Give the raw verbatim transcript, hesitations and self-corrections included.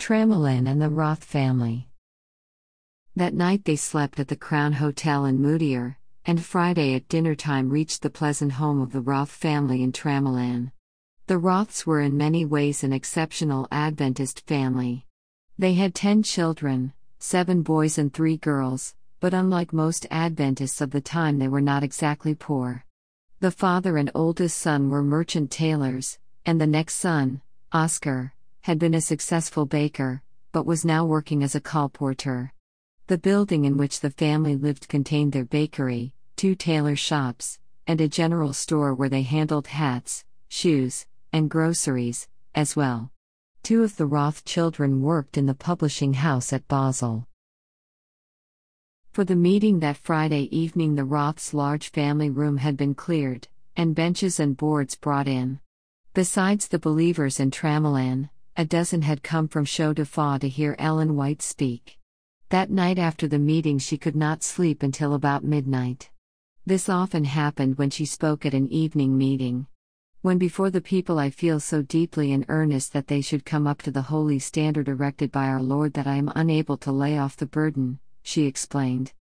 Tramolan and the Roth family. That night they slept at the Crown Hotel in Moutier, and Friday at dinner-time reached the pleasant home of the Roth family in Tramolan. The Roths were in many ways an exceptional Adventist family. They had ten children, seven boys and three girls, but unlike most Adventists of the time, they were not exactly poor. The father and oldest son were merchant tailors, and the next son, Oscar, had been a successful baker, but was now working as a colporteur. The building in which the family lived contained their bakery, two tailor shops, and a general store where they handled hats, shoes, and groceries, as well. Two of the Roth children worked in the publishing house at Basel. For the meeting that Friday evening, the Roths' large family room had been cleared, and benches and boards brought in. Besides the believers in Tramolan, a dozen had come from Chaux de Fonds to hear Ellen White speak. That night after the meeting she could not sleep until about midnight. This often happened when she spoke at an evening meeting. When before the people I feel so deeply in earnest that they should come up to the holy standard erected by our Lord that I am unable to lay off the burden, she explained.